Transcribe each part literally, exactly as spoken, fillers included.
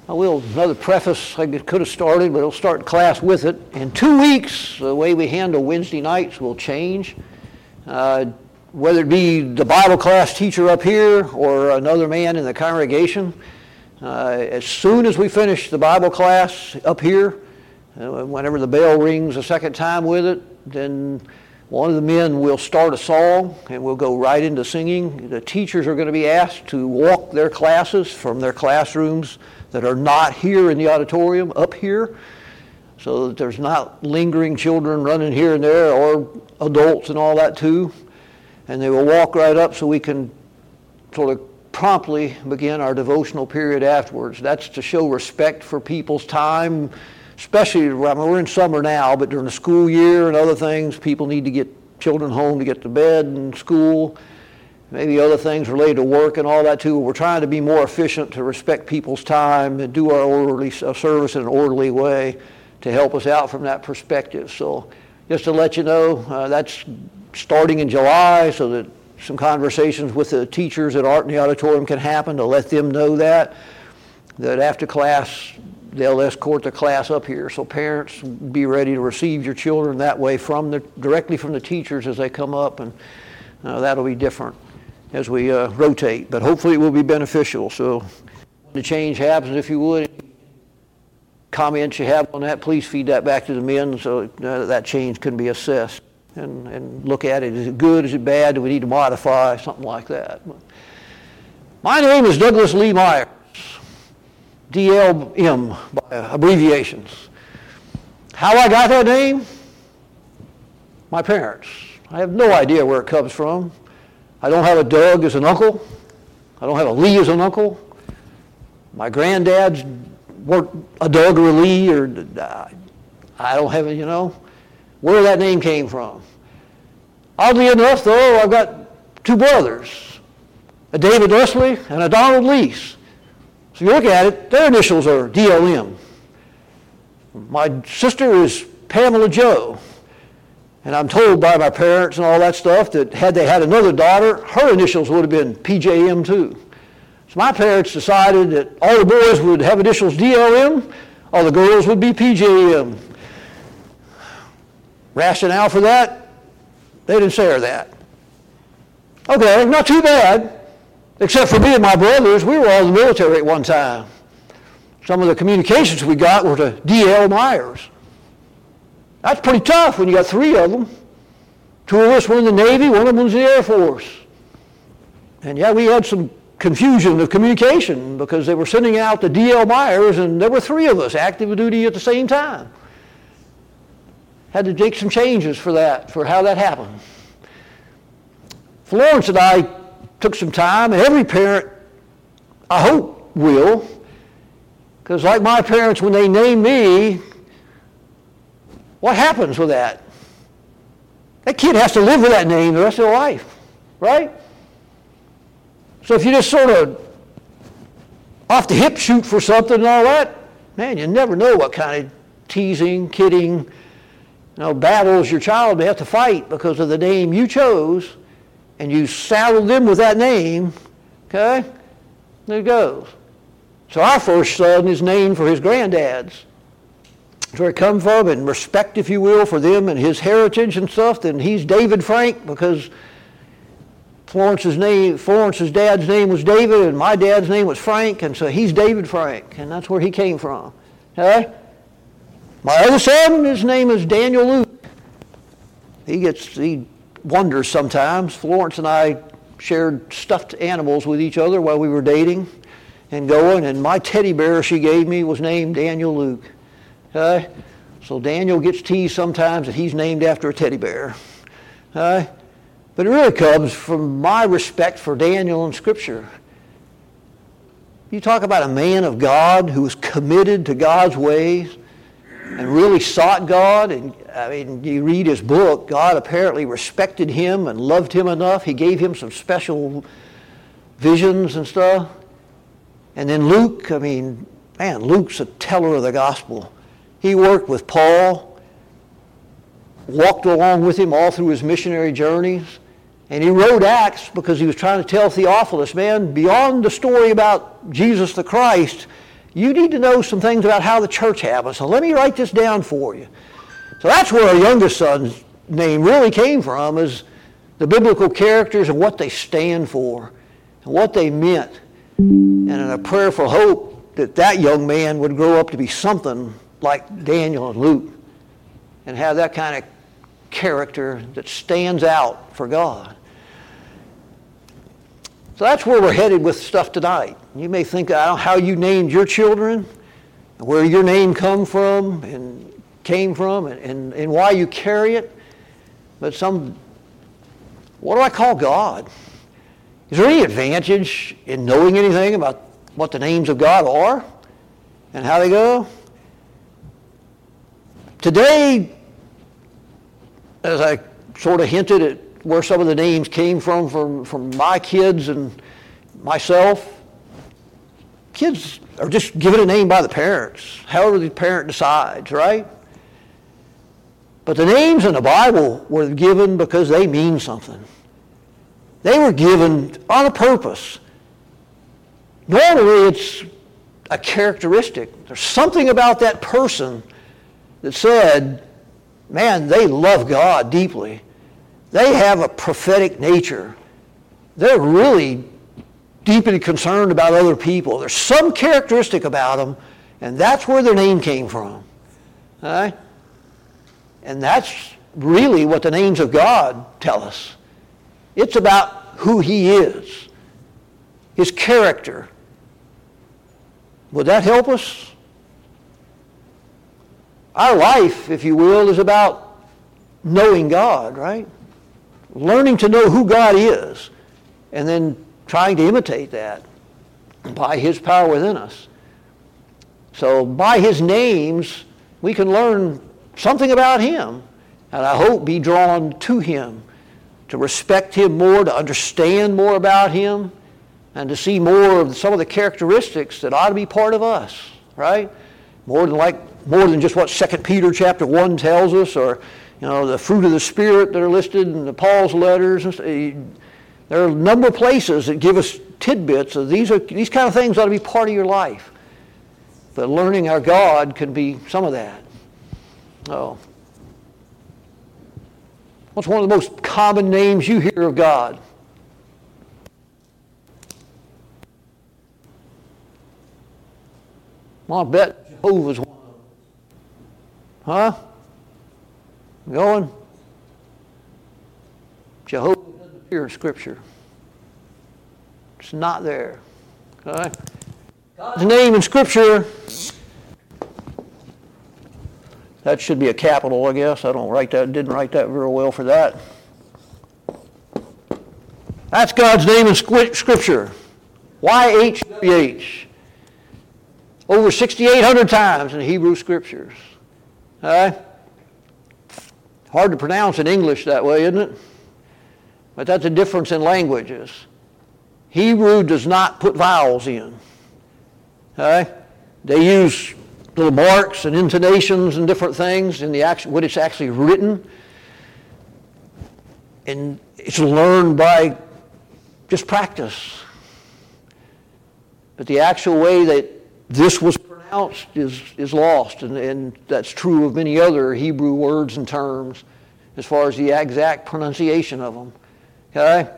I will, another preface I could have started, but I'll start class with it. In two weeks, the way we handle Wednesday nights will change. Uh, whether it be the Bible class teacher up here or another man in the congregation, uh, as soon as we finish the Bible class up here, uh, whenever the bell rings a second time with it, then one of the men will start a song and we'll go right into singing. The teachers are going to be asked to walk their classes from their classrooms that are not here in the auditorium up here, so that there's not lingering children running here and there, or adults and all that too. And they will walk right up so we can sort of promptly begin our devotional period afterwards. That's to show respect for people's time, especially, I mean, we're in summer now, but during the school year and other things, people need to get children home to get to bed and school. Maybe other things related to work and all that too. We're trying to be more efficient to respect people's time and do our orderly uh, service in an orderly way to help us out from that perspective. So just to let you know, uh, that's starting in July, so that some conversations with the teachers at Art in the Auditorium can happen to let them know that, that after class, they'll escort the class up here. So parents, be ready to receive your children that way from the, directly from the teachers as they come up, and uh, that'll be different as we uh, rotate, but hopefully it will be beneficial. So when the change happens, if you would, comments you have on that, please feed that back to the men so uh, that change can be assessed and, and look at it. Is it good? Is it bad? Do we need to modify? Something like that. My name is Douglas Lee Myers, D L M by abbreviations. How I got that name? My parents. I have no idea where it comes from. I don't have a Doug as an uncle. I don't have a Lee as an uncle. My granddad's weren't a Doug or a Lee, or uh, I don't have it, you know, where that name came from. Oddly enough, though, I've got two brothers, a David Leslie and a Donald Lease. So you look at it, their initials are D L M. My sister is Pamela Joe. And I'm told by my parents and all that stuff that had they had another daughter, her initials would have been P J M too. So my parents decided that all the boys would have initials D L M, all the girls would be P J M. Rationale for that? They didn't say that. Okay, not too bad. Except for me and my brothers, we were all in the military at one time. Some of the communications we got were to D L Myers. That's pretty tough when you got three of them. Two of us were in the Navy, one of them was in the Air Force. And yeah, we had some confusion of communication because they were sending out the D L Myers and there were three of us active duty at the same time. Had to make some changes for that, for how that happened. Florence and I took some time, and every parent, I hope, will, because like my parents, when they named me, what happens with that? That kid has to live with that name the rest of their life, right? So if you just sort of off the hip shoot for something and all that, man, you never know what kind of teasing, kidding, you know, battles your child may have to fight because of the name you chose, and you saddled them with that name, okay? There it goes. So our first son is named for his granddad's. That's where it comes from, and respect, if you will, for them and his heritage and stuff. Then he's David Frank because Florence's name, Florence's dad's name was David, and my dad's name was Frank, and so he's David Frank, and that's where he came from. Okay? My other son, his name is Daniel Luke. He gets he wonders sometimes. Florence and I shared stuffed animals with each other while we were dating and going, and my teddy bear she gave me was named Daniel Luke. Okay? So Daniel gets teased sometimes that he's named after a teddy bear. Okay? But it really comes from my respect for Daniel in Scripture. You talk about a man of God who was committed to God's ways and really sought God. And I mean, you read his book, God apparently respected him and loved him enough. He gave him some special visions and stuff. And then Luke, I mean, man, Luke's a teller of the gospel. He worked with Paul, walked along with him all through his missionary journeys, and he wrote Acts because he was trying to tell Theophilus, man, beyond the story about Jesus the Christ, You need to know some things about how the church happens. So let me write this down for you. So that's where our youngest son's name really came from, is the biblical characters and what they stand for and what they meant. And in a prayerful hope that that young man would grow up to be something like Daniel and Luke and have that kind of character that stands out for God. So that's where we're headed with stuff tonight. You may think about how you named your children, where your name come from and came from, and, and, and why you carry it. But some, what do I call God? Is there any advantage in knowing anything about what the names of God are and how they go? Today, as I sort of hinted at where some of the names came from, from, from my kids and myself, kids are just given a name by the parents, however the parent decides, right? But the names in the Bible were given because they mean something. They were given on a purpose. Normally it's a characteristic. There's something about that person that said, man, they love God deeply. They have a prophetic nature. They're really deeply concerned about other people. There's some characteristic about them, and that's where their name came from. All right? And that's really what the names of God tell us. It's about who He is, His character. Would that help us? Our life, if you will, is about knowing God, right? Learning to know who God is, and then trying to imitate that by His power within us. So by His names, we can learn something about Him, and I hope be drawn to Him, to respect Him more, to understand more about Him, and to see more of some of the characteristics that ought to be part of us, right? More than like more than just what Second Peter chapter one tells us, or you know the fruit of the Spirit that are listed in the Paul's letters. There are a number of places that give us tidbits of these are these kind of things ought to be part of your life. But learning our God can be some of that. Oh. What's one of the most common names you hear of God? Well, I bet Jehovah's one of them. Huh? Going? Jehovah doesn't appear in Scripture. It's not there. Okay? God's name in Scripture, that should be a capital, I guess. I don't write that, didn't write that very well for that. That's God's name in Scripture. Y H W H. Over sixty-eight hundred times in Hebrew Scriptures. All right? Hard to pronounce in English that way, isn't it? But that's a difference in languages. Hebrew does not put vowels in. All right? They use little marks and intonations and different things in the action, what it's actually written. And it's learned by just practice. But the actual way that this was pronounced is, is lost, and, and that's true of many other Hebrew words and terms as far as the exact pronunciation of them. Okay?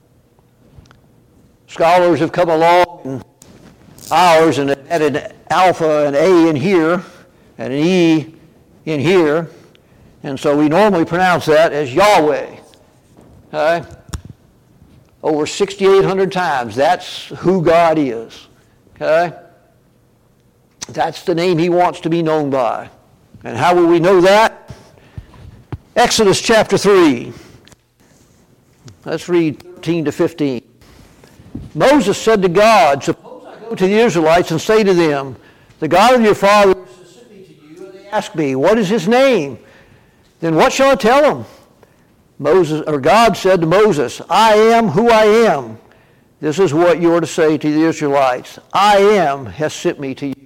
Scholars have come along in ours and added alpha and A in here and an E in here, and so we normally pronounce that as Yahweh. Okay? Over sixty-eight hundred times, that's who God is. Okay? That's the name He wants to be known by. And how will we know that? Exodus chapter three. Let's read thirteen to fifteen. Moses said to God, suppose I go to the Israelites and say to them, the God of your fathers has sent me to you, and they ask me, what is His name? Then what shall I tell them? Moses, or God said to Moses, I am who I am. This is what you are to say to the Israelites. I am has sent me to you.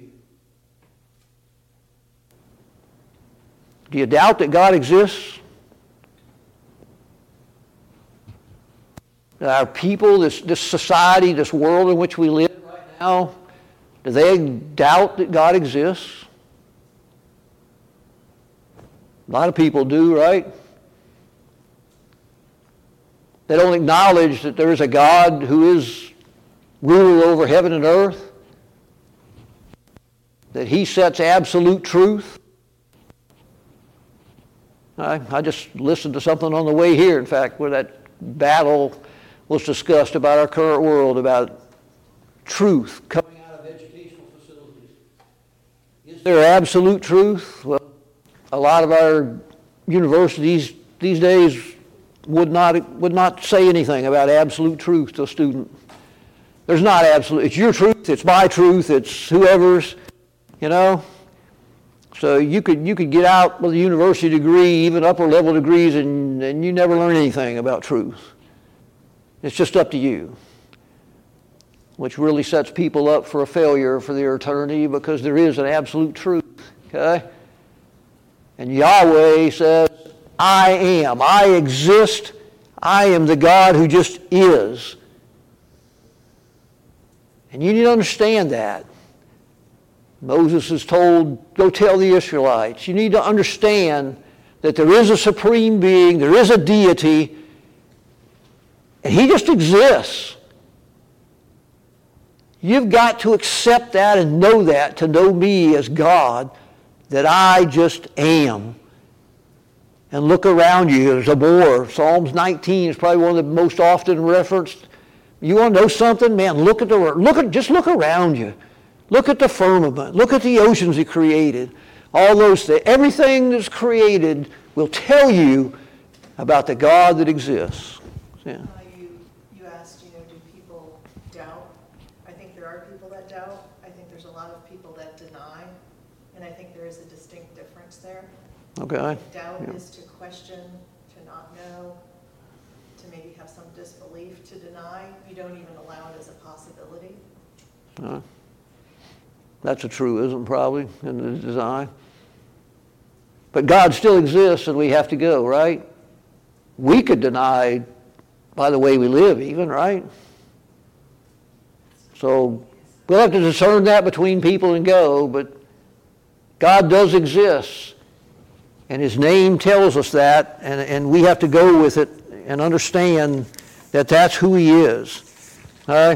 Do you doubt that God exists? That our people, this, this society, this world in which we live right now, Do they doubt that God exists? A lot of people do, right? They don't acknowledge that there is a God who is ruler over heaven and earth, that he sets absolute truth. I, I just listened to something on the way here, in fact, where that battle was discussed about our current world, about truth coming out of educational facilities. Is there absolute truth? Well, a lot of our universities these days would not would not say anything about absolute truth to a student. There's not absolute. It's your truth. It's my truth. It's whoever's. You know. So you could you could get out with a university degree, even upper level degrees, and, and you never learn anything about truth. It's just up to you, which really sets people up for a failure for their eternity, because there is an absolute truth. Okay. And Yahweh says, I am. I exist. I am the God who just is. And you need to understand that. Moses is told, go tell the Israelites. You need to understand that there is a supreme being, there is a deity, and he just exists. You've got to accept that and know that, to know me as God, that I just am. And look around you. There's a more. Psalms nineteen is probably one of the most often referenced. You want to know something? Man, look at the look at just look around you. Look at the firmament. Look at the oceans he created. All those things. Everything that's created will tell you about the God that exists. Yeah. Uh, you, you asked, you know, do people doubt? I think there are people that doubt. I think there's a lot of people that deny. And I think there is a distinct difference there. Okay. Doubt Yeah. is to question, to not know, to maybe have some disbelief, to deny. You don't even allow it as a possibility. Uh, that's a truism, probably, in the design. But God still exists, and we have to go, right? We could deny by the way we live, even, right? So we'll have to discern that between people and go, but God does exist, and his name tells us that, and, and we have to go with it and understand that that's who he is. All right?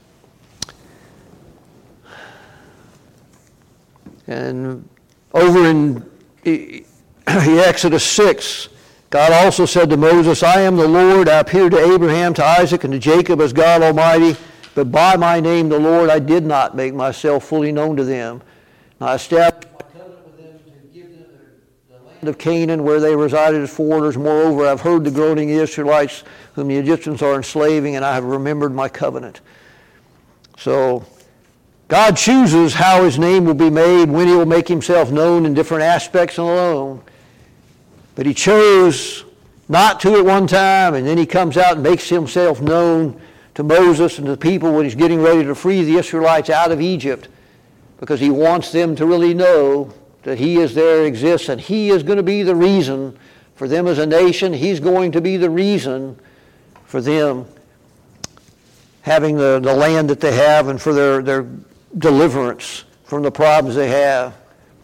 And over in Exodus six, God also said to Moses, I am the Lord. I appeared to Abraham, to Isaac, and to Jacob as God Almighty, but by my name, the Lord, I did not make myself fully known to them. And I established my covenant with them to give them the land of Canaan, where they resided as foreigners. Moreover, I've heard the groaning of the Israelites, whom the Egyptians are enslaving, and I have remembered my covenant. So God chooses how his name will be made, when he will make himself known in different aspects alone. But he chose not to at one time, and then he comes out and makes himself known to Moses and to the people when he's getting ready to free the Israelites out of Egypt, because he wants them to really know that he is there, exists, and he is going to be the reason for them as a nation. He's going to be the reason for them having the, the land that they have, and for their, their deliverance from the problems they have.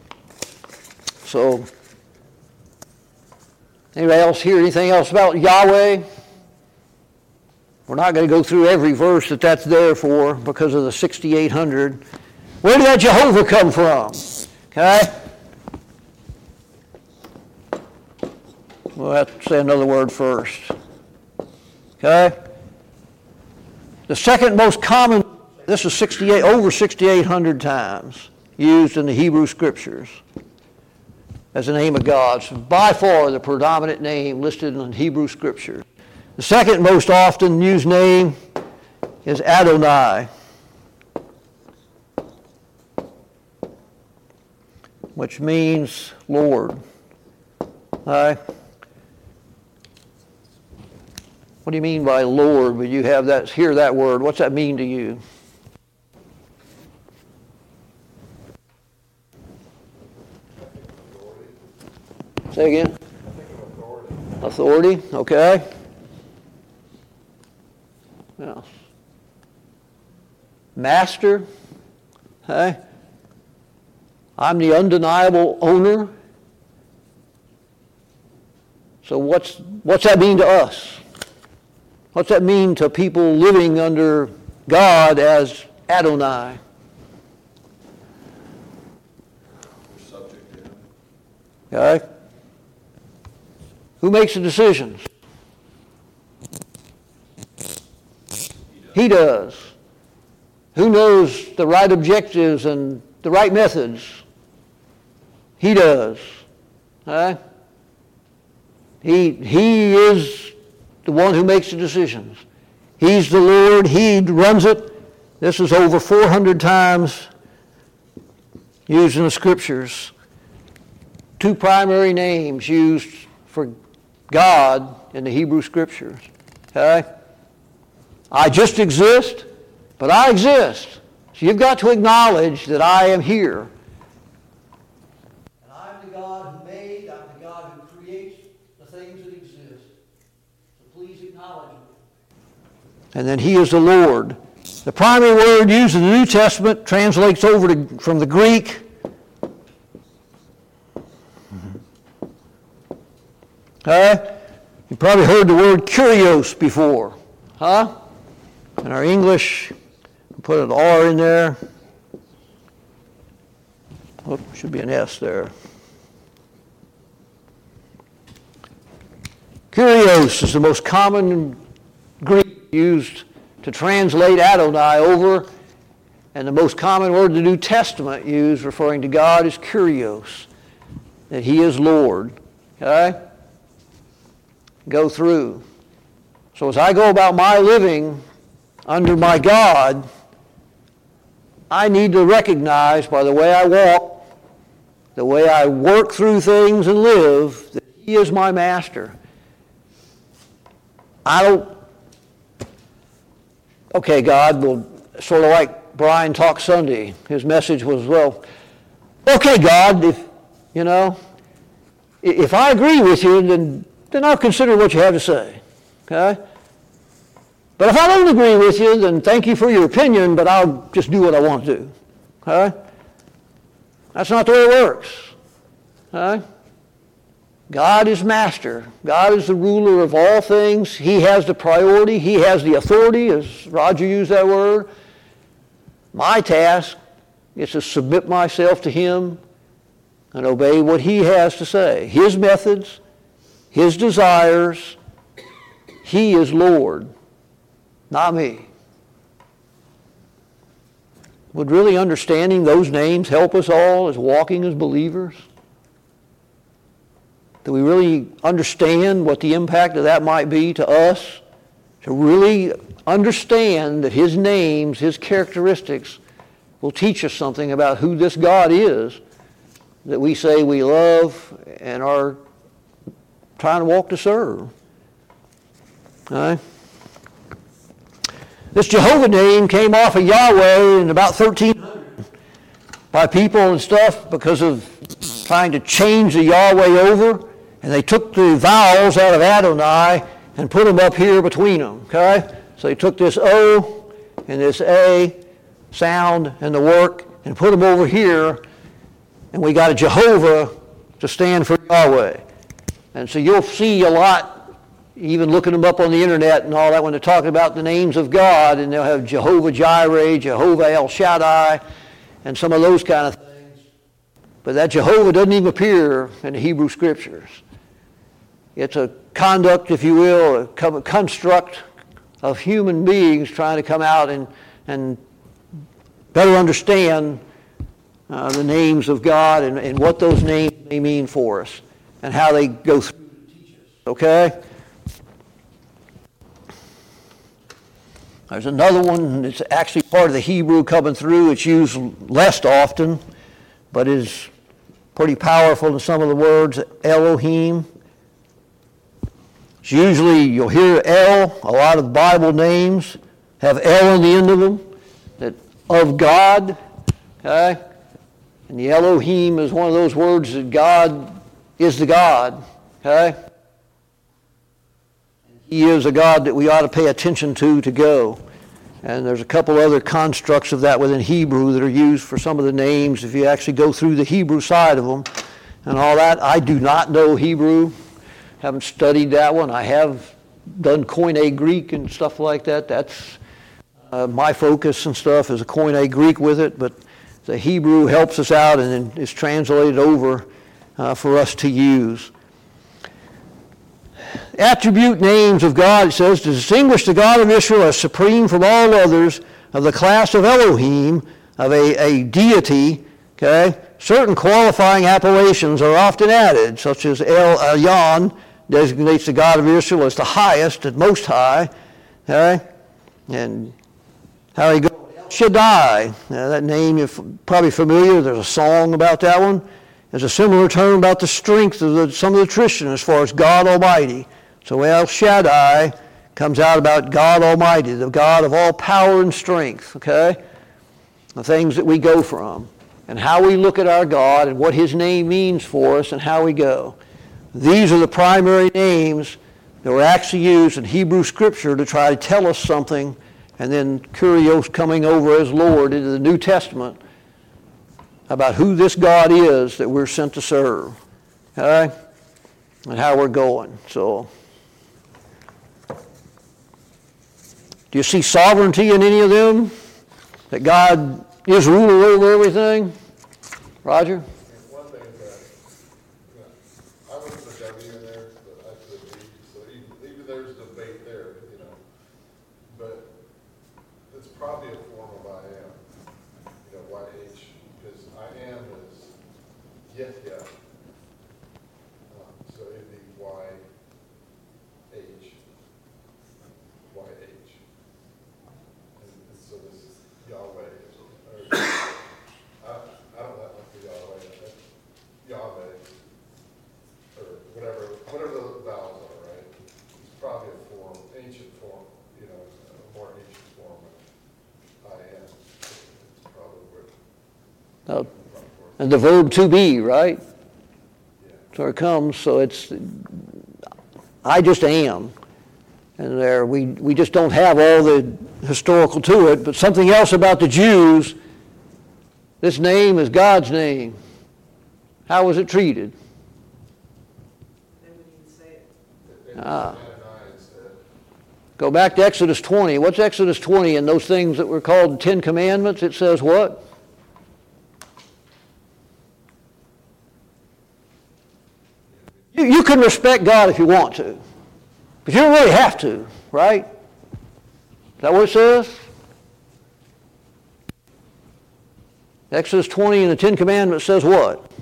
So, anybody else hear anything else about Yahweh? We're not going to go through every verse that that's there for, because of the sixty-eight hundred. Where did that Jehovah come from? Okay? We'll have to say another word first. Okay? The second most common, this is sixty-eight, over sixty-eight hundred times used in the Hebrew Scriptures as the name of God. So by far the predominant name listed in Hebrew Scripture. The second most often used name is Adonai, which means Lord. All right? What do you mean by Lord? When you have that, hear that word, what's that mean to you? Say again? Authority. Authority, okay. Yeah. Master, Okay? I'm the undeniable owner. So what's, what's that mean to us? What's that mean to people living under God as Adonai? Subject to him. Okay? Who makes the decisions? He does. Who knows the right objectives and the right methods? He does. Okay? He, he is the one who makes the decisions. He's the Lord. He runs it. This is over four hundred times used in the Scriptures. Two primary names used for God in the Hebrew Scriptures. Okay? I just exist, but I exist. So you've got to acknowledge that I am here. And I'm the God who made, I'm the God who creates the things that exist. So please acknowledge me. And then He is the Lord. The primary word used in the New Testament translates over to, from the Greek. Okay? You probably heard the word kurios before. Huh? In our English, we put an R in there. Oh, should be an S there. Kurios is the most common Greek used to translate Adonai over, and the most common word the New Testament used referring to God is kurios, that He is Lord. Okay? Go through. So as I go about my living under my God, I need to recognize by the way I walk, the way I work through things and live, that He is my master. I don't, okay, God, well, sort of like Brian talked Sunday, his message was, well, okay, God, if, you know, if I agree with you, then, then I'll consider what you have to say, okay? But if I don't agree with you, then thank you for your opinion, but I'll just do what I want to do. Okay? That's not the way it works. Okay? God is master. God is the ruler of all things. He has the priority. He has the authority, as Roger used that word. My task is to submit myself to Him and obey what He has to say. His methods, His desires. He is Lord. Not me. Would really understanding those names help us all as walking as believers? Do we really understand what the impact of that might be to us? To really understand that His names, His characteristics will teach us something about who this God is that we say we love and are trying to walk to serve. All right? This Jehovah name came off of Yahweh in about thirteen hundred by people and stuff because of trying to change the Yahweh over, and they took the vowels out of Adonai and put them up here between them, okay? So they took this O and this A sound and the work and put them over here, and we got a Jehovah to stand for Yahweh. And so you'll see a lot, even looking them up on the internet and all that, when they're talking about the names of God, and they'll have Jehovah Jireh, Jehovah El Shaddai, and some of those kind of things. But that Jehovah doesn't even appear in the Hebrew Scriptures. It's a conduct, if you will, a construct of human beings trying to come out and, and better understand uh, the names of God and, and what those names may mean for us and how they go through to teach us. Okay? There's another one that's actually part of the Hebrew coming through. It's used less often, but is pretty powerful in some of the words. Elohim. It's usually, you'll hear El, a lot of Bible names have El on the end of them, that of God. Okay? And the Elohim is one of those words that God is the God. Okay? He is a God that we ought to pay attention to to go. And there's a couple other constructs of that within Hebrew that are used for some of the names if you actually go through the Hebrew side of them and all that. I do not know Hebrew, haven't studied that one. I have done Koine Greek and stuff like that. That's uh, my focus and stuff is a Koine Greek with it, but the Hebrew helps us out and is translated over uh, for us to use. Attribute names of God, it says, to distinguish the God of Israel as supreme from all others of the class of Elohim, of a, a deity, okay? Certain qualifying appellations are often added, such as El Elyon designates the God of Israel as the highest and most high, okay? And how he goes, El Shaddai, now that name you're probably familiar, there's a song about that one. There's a similar term about the strength of the, some of the tradition as far as God Almighty. So El Shaddai comes out about God Almighty, the God of all power and strength, okay? The things that we go from and how we look at our God and what his name means for us and how we go. These are the primary names that were actually used in Hebrew Scripture to try to tell us something, and then Kurios coming over as Lord into the New Testament about who this God is that we're sent to serve, okay? And how we're going. So, do you see sovereignty in any of them? That God is ruler over everything? Roger? One thing is that, you know, I would put a W in there, but I put a D, so even, even there's debate there, you know. But it's probably a form of I am, you know, Y H, because I am is yet, yet. Um, so it'd be Y H, Y H. And, and so this is Yahweh, or, I, I don't know like the Yahweh, uh, Yahweh, or whatever, whatever the vowels are, right? It's probably a form, ancient form, you know, a more ancient form of I am. It's probably where. No. And the verb to be, right? Yeah. So it comes, so it's, I just am. And there, we, we just don't have all the historical to it, but something else about the Jews, this name is God's name. How was it treated? They wouldn't even say it. They- they Ah. just add I instead. Go back to Exodus twenty. What's Exodus twenty and those things that were called the Ten Commandments? It says what? You, you can respect God if you want to, but you don't really have to, right? Is that what it says? Exodus twenty and the Ten Commandments says what?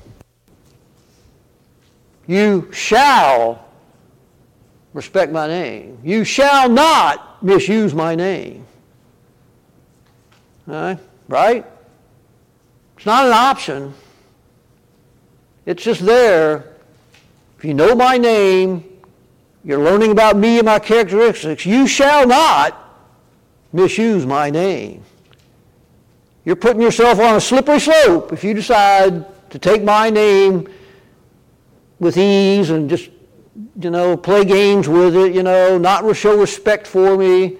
You shall respect my name. You shall not misuse my name. All right? Right? It's not an option. It's just there. If you know my name, you're learning about me and my characteristics, you shall not misuse my name. You're putting yourself on a slippery slope if you decide to take my name with ease and just, you know, play games with it, you know, not show respect for me.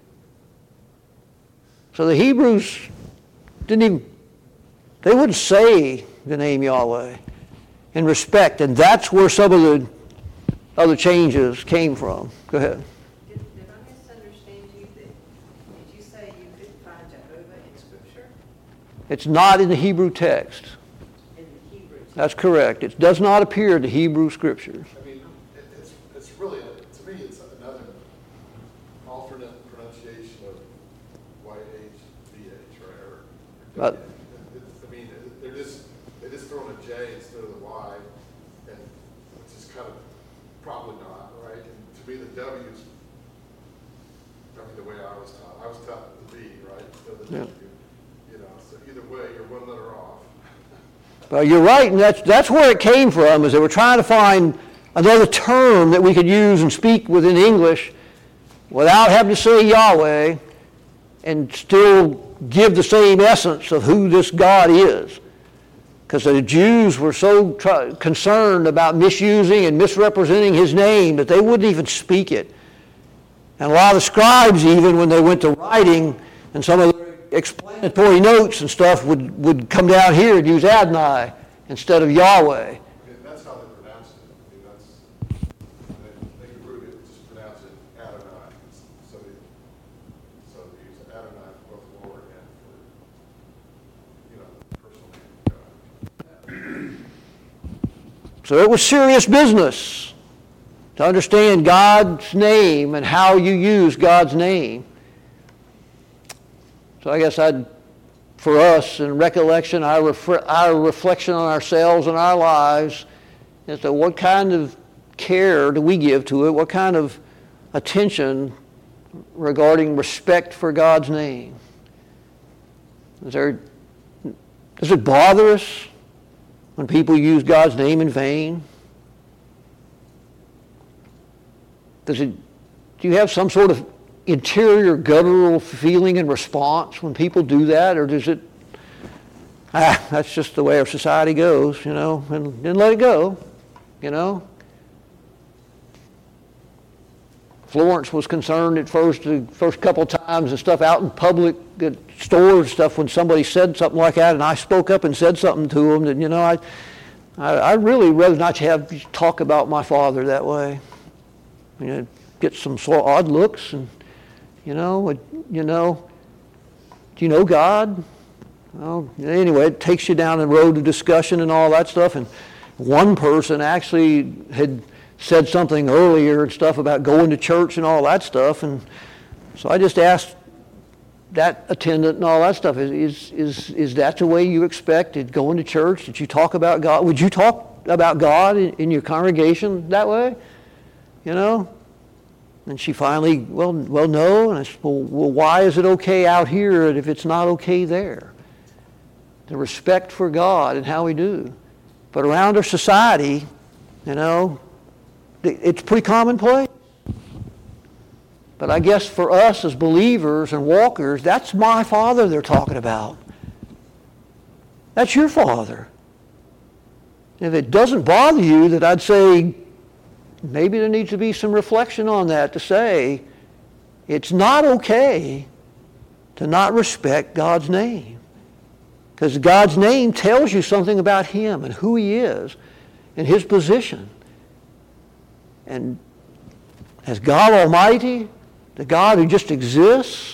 So the Hebrews didn't even, they wouldn't say the name Yahweh in respect, and that's where some of the other changes came from. Go ahead. Did, did I misunderstand you? That, did you say you couldn't find Jehovah in Scripture? It's not in the Hebrew text. In the Hebrew? That's correct. It does not appear in the Hebrew Scriptures. I mean, it, it's, it's really, to me, it's another alternate pronunciation of Y H V H, right? Or, But- it- it's, I mean, it- they're just, they're just throwing a J instead of the Y, and it's just kind of probably not, right? And to me, the W's, I mean, the way I was taught, I was taught the V, right? So the Yeah. W, you know, so either way, you're one letter off. Well, you're right, and that's, that's where it came from, is they were trying to find another term that we could use and speak within English without having to say Yahweh and still give the same essence of who this God is. Because the Jews were so tr- concerned about misusing and misrepresenting his name that they wouldn't even speak it. And a lot of the scribes, even when they went to writing, And some of the explanatory notes and stuff would, would come down here and use Adonai instead of Yahweh. Yeah, that's how they pronounce it. I mean, that's, they, they can root it, just pronounce it Adonai. So they, so they use Adonai for both Lord and for, you know, the personal name of God. So it was serious business to understand God's name and how you use God's name. So I guess I'd, for us, in recollection, our, refre- our reflection on ourselves and our lives is that what kind of care do we give to it? What kind of attention regarding respect for God's name? Is there, does it bother us when people use God's name in vain? Does it, do you have some sort of interior guttural feeling and response when people do that, or does it, ah, that's just the way our society goes, you know, and then let it go, you know? Florence was concerned at first, the first couple of times and stuff out in public at stores and stuff when somebody said something like that, and I spoke up and said something to them that, you know, I, I, I'd really rather not have talk about my father that way. You know, get some sort of odd looks and, you know, you know, do you know God? Well, anyway, it takes you down the road of discussion and all that stuff. And one person actually had said something earlier and stuff about going to church and all that stuff. And so I just asked that attendant and all that stuff, is is is, is that the way you expected going to church? Did you talk about God? Would you talk about God in, in your congregation that way? You know? And she finally, well, well, no. And I said, well, well, why is it okay out here if it's not okay there? The respect for God and how we do. But around our society, you know, it's pretty commonplace. But I guess for us as believers and walkers, that's my Father they're talking about. That's your Father. If it doesn't bother you, that I'd say, maybe there needs to be some reflection on that to say it's not okay to not respect God's name. Because God's name tells you something about Him and who He is and His position. And as God Almighty, the God who just exists,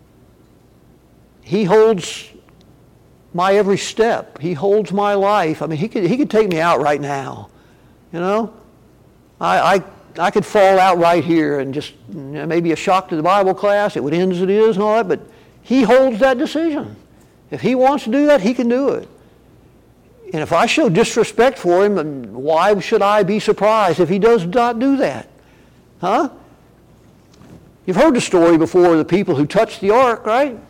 He holds my every step. He holds my life. I mean, He could, he could take me out right now, you know? I, I I could fall out right here and just, you know, maybe a shock to the Bible class, it would end as it is and all that, but He holds that decision. If He wants to do that, He can do it. And if I show disrespect for Him, then why should I be surprised if He does not do that? Huh? You've heard the story before of the people who touched the ark, right?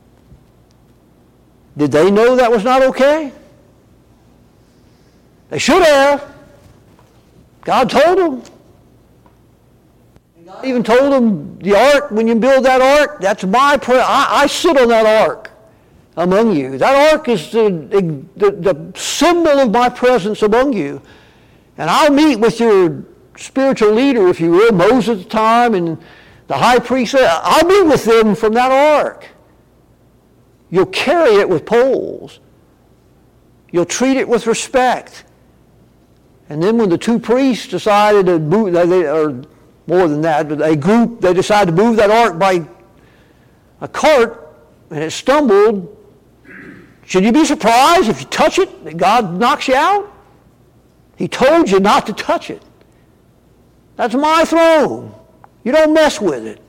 Did they know that was not okay? They should have. God told them. God even told them, the ark, when you build that ark, that's my prayer. I, I sit on that ark among you. That ark is the, the, the symbol of my presence among you. And I'll meet with your spiritual leader, if you will, Moses at the time, and the high priest. I'll meet with them from that ark. You'll carry it with poles. You'll treat it with respect. And then when the two priests decided to move, they, or more than that, but a group, they decided to move that ark by a cart, and it stumbled, should you be surprised if you touch it, that God knocks you out? He told you not to touch it. That's my throne. You don't mess with it.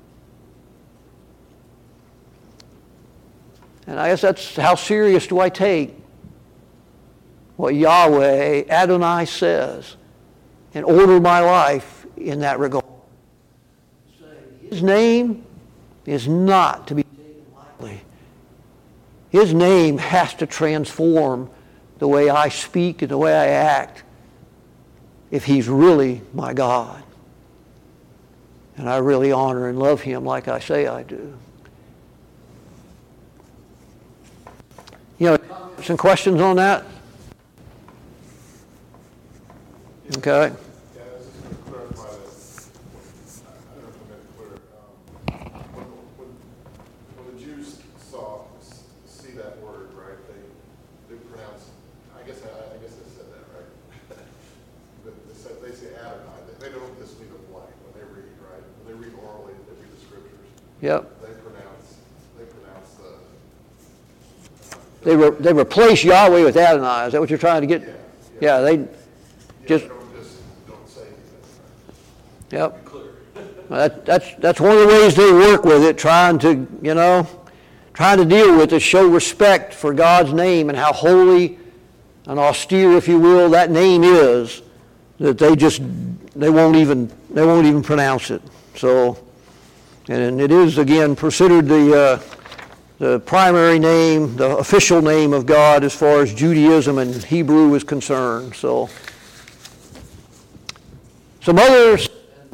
And I guess that's how serious do I take what Yahweh, Adonai says, and order my life in that regard. His name is not to be taken lightly. His name has to transform the way I speak and the way I act if He's really my God. And I really honor and love Him like I say I do. You know, some questions on that? Okay. Yeah, I was just going to clarify that. I don't know if I made it clear. Um, when, when, when the they don't just leave it blank when they read, right? When they read orally, they read the scriptures. Yep. They pronounce, they pronounce the. uh, They, re- they replace Yahweh with Adonai. Is that what you're trying to get? Yeah. Yeah, they Yeah, just, they don't just, don't say anything. yep. Well, That, that's, that's one of the ways they work with it, trying to, you know, trying to deal with it, show respect for God's name and how holy and austere, if you will, that name is, that they just, they won't even, they won't even pronounce it. So, and it is, again, considered the, uh, the primary name, the official name of God as far as Judaism and Hebrew is concerned. So, some others,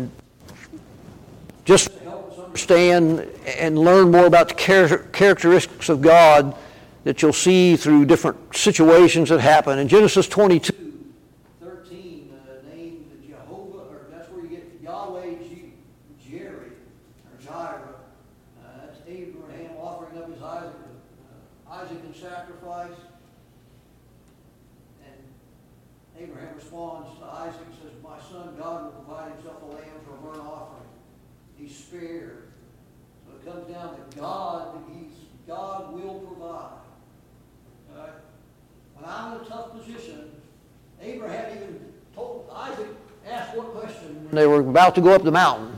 just to help us understand and learn more about the char- characteristics of God that you'll see through different situations that happen. In Genesis twenty-two, thirteen, uh, named Jehovah, or that's where you get Yahweh Jireh, or Jireh. Uh, that's Abraham offering up his Isaac, uh, Isaac in sacrifice. And Abraham responds to Isaac and says, "My son, God will provide himself a lamb for a burnt offering." He's spared. So it comes down to God, he's, God will provide. All right? When I'm in a tough position, Abraham even told Isaac, asked what question when they were about to go up the mountain.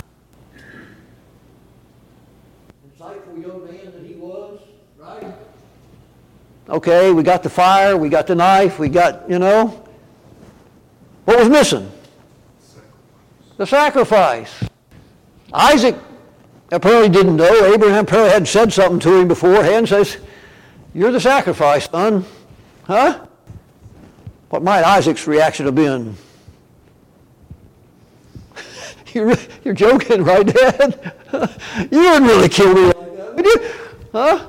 Insightful young man that he was, right? Okay, we got the fire, we got the knife, we got, you know. What was missing? The sacrifice. Isaac apparently didn't know. Abraham apparently had said something to him beforehand, says, "You're the sacrifice, son." Huh? What might Isaac's reaction have been? you're, you're joking, right, Dad? You wouldn't really kill me like that, would you? Huh?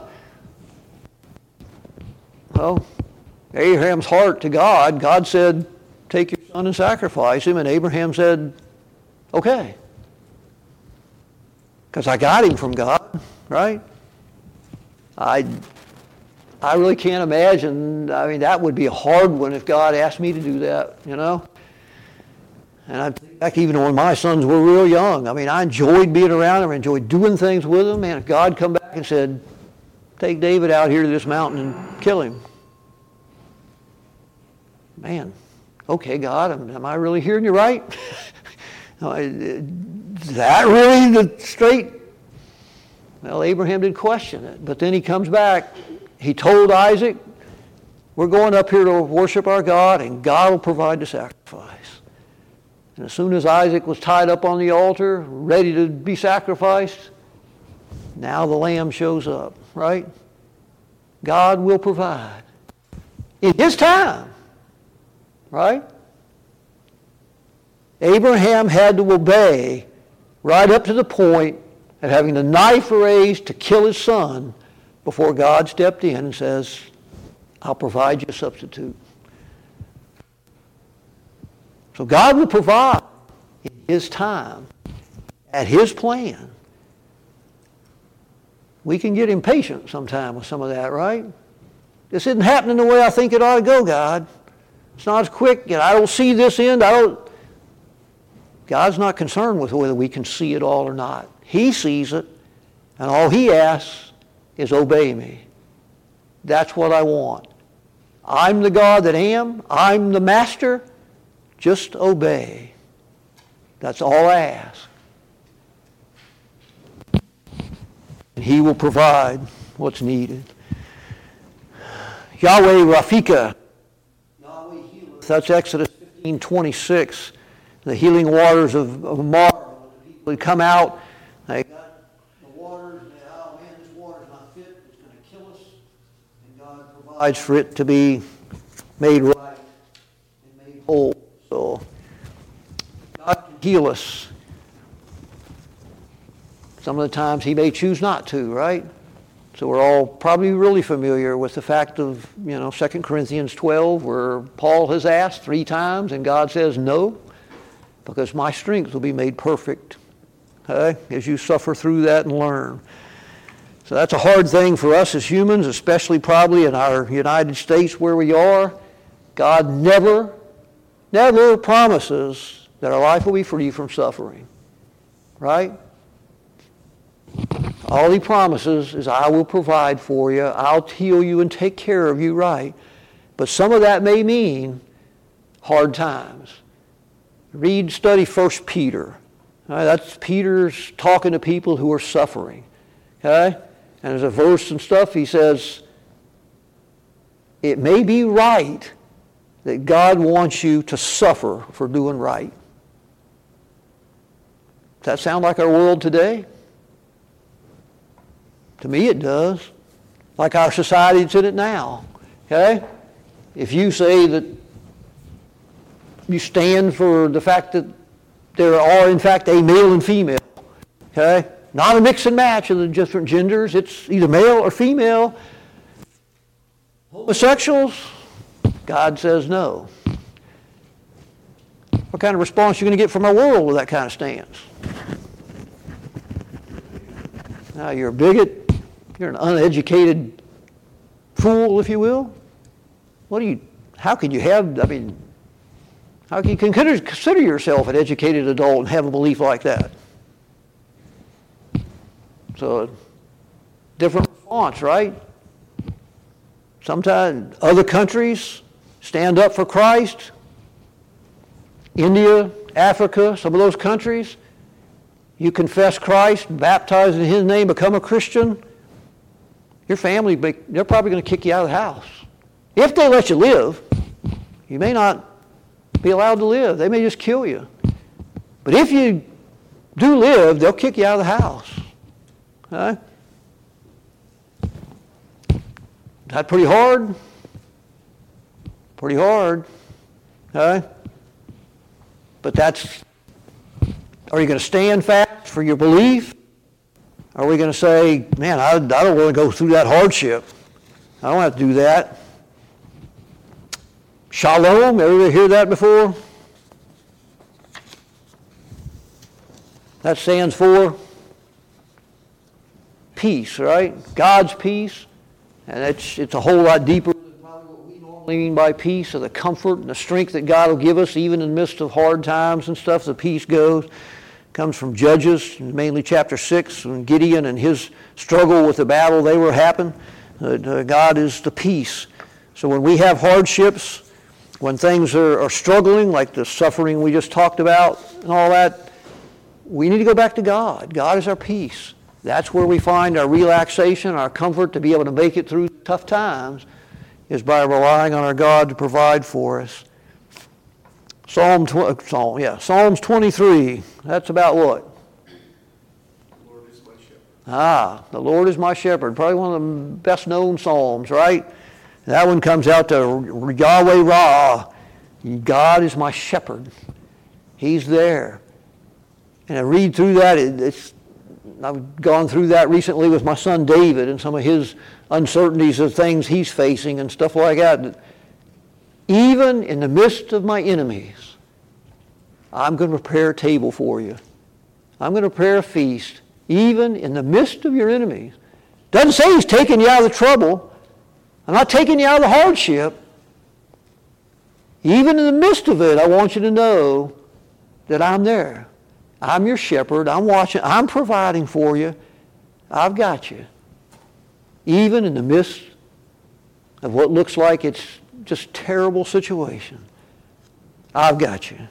Well, Abraham's heart to God, God said, "Take your son and sacrifice him," and Abraham said, "Okay." Because I got him from God, right? I, I really can't imagine, I mean, that would be a hard one if God asked me to do that, you know? And I think back even when my sons were real young, I mean, I enjoyed being around them, I enjoyed doing things with them, and if God come back and said, "Take David out here to this mountain and kill him." Man, okay, God, am, am I really hearing you right? Is that really the straight? Well, Abraham did question it, but then he comes back. He told Isaac, "We're going up here to worship our God, and God will provide the sacrifice." And as soon as Isaac was tied up on the altar, ready to be sacrificed, now the lamb shows up, right? God will provide in his time, right? Abraham had to obey right up to the point of having the knife raised to kill his son before God stepped in and says, "I'll provide you a substitute." So God will provide in his time, at his plan. We can get impatient sometimes with some of that, right? This isn't happening the way I think it ought to go, God. It's not as quick. You know, I don't see this end. I don't. God's not concerned with whether we can see it all or not. He sees it, and all he asks is obey me. That's what I want. I'm the God that am. I'm the master. Just obey. That's all I ask. And he will provide what's needed. Yahweh Rafika. Yahweh healeth. That's Exodus fifteen twenty-six. The healing waters of, of Marah. The people had come out. They got the waters. And they, "Oh man, this water's not fit. It's going to kill us." And God provides for it to be made right and made whole. So God can heal us. Some of the times he may choose not to, right? So we're all probably really familiar with the fact of, you know, Second Corinthians twelve, where Paul has asked three times and God says no, because my strength will be made perfect, okay, as you suffer through that and learn. So that's a hard thing for us as humans, especially probably in our United States where we are. God never, never promises that our life will be free from suffering. Right? All he promises is, I will provide for you, I'll heal you and take care of you, right? But some of that may mean hard times. Read, study First Peter. Right, that's Peter's talking to people who are suffering. Okay? And there's a verse and stuff, he says, it may be right that God wants you to suffer for doing right. Does that sound like our world today? To me it does. Like our society that's in it now. Okay? If you say that you stand for the fact that there are in fact a male and female, okay? Not a mix and match of the different genders, it's either male or female. Homosexuals, God says no. What kind of response are you going to get from our world with that kind of stance? Now you're a bigot, you're an uneducated fool, if you will. What do you, how can you have, I mean, how can you consider, consider yourself an educated adult and have a belief like that? So, different response, right? Sometimes other countries stand up for Christ. India, Africa, some of those countries, you confess Christ, baptize in His name, become a Christian, your family, they're probably going to kick you out of the house. If they let you live, you may not be allowed to live. They may just kill you. But if you do live, they'll kick you out of the house. Okay? Is that pretty hard? Pretty hard. Okay? But that's, are you going to stand fast for your belief? Are we going to say, man, I, I don't want to go through that hardship. I don't have to do that. Shalom, everybody hear that before? That stands for peace, right? God's peace. And it's, it's a whole lot deeper than probably what we normally mean by peace, or the comfort and the strength that God will give us even in the midst of hard times and stuff. The peace goes. Comes from Judges, mainly chapter six, when Gideon and his struggle with the battle they were having. Uh, God is the peace. So when we have hardships, when things are, are struggling, like the suffering we just talked about and all that, we need to go back to God. God is our peace. That's where we find our relaxation, our comfort to be able to make it through tough times, is by relying on our God to provide for us. Psalm, tw- Psalm, yeah, Psalms twenty-three, that's about what? The Lord is my shepherd. Ah, the Lord is my shepherd. Probably one of the best known Psalms, right? That one comes out to Yahweh Ra. God is my shepherd. He's there. And I read through that. It, it's, I've gone through that recently with my son David and some of his uncertainties of things he's facing and stuff like that. Even in the midst of my enemies, I'm going to prepare a table for you. I'm going to prepare a feast, even in the midst of your enemies. Doesn't say He's taking you out of the trouble. I'm not taking you out of the hardship. Even in the midst of it, I want you to know that I'm there. I'm your shepherd. I'm watching. I'm providing for you. I've got you. Even in the midst of what looks like it's just terrible situation, I've got you.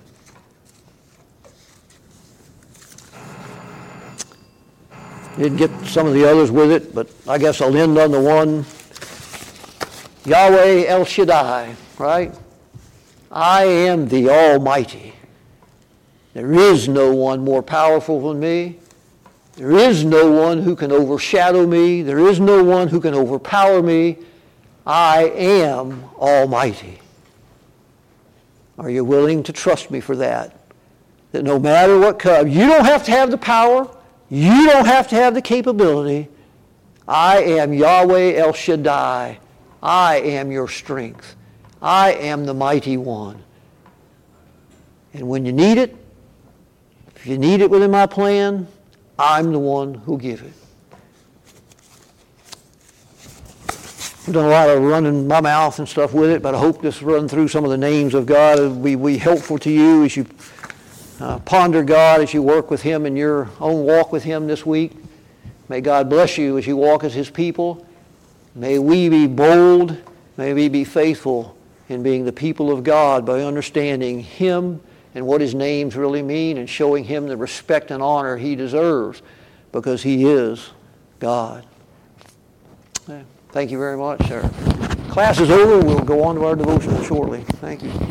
Didn't get some of the others with it, but I guess I'll end on the one. Yahweh El Shaddai, right? I am the Almighty. There is no one more powerful than me. There is no one who can overshadow me. There is no one who can overpower me. I am Almighty. Are you willing to trust me for that? That no matter what comes, you don't have to have the power. You don't have to have the capability. I am Yahweh El Shaddai. I am your strength. I am the mighty one. And when you need it, if you need it within my plan, I'm the one who'll give it. I've done a lot of running my mouth and stuff with it, but I hope this run through some of the names of God will be, be helpful to you as you Uh, ponder God as you work with Him in your own walk with Him this week. May God bless you as you walk as His people. May we be bold. May we be faithful in being the people of God by understanding Him and what His names really mean and showing Him the respect and honor He deserves because He is God. Thank you very much, sir. Class is over. We'll go on to our devotional shortly. Thank you.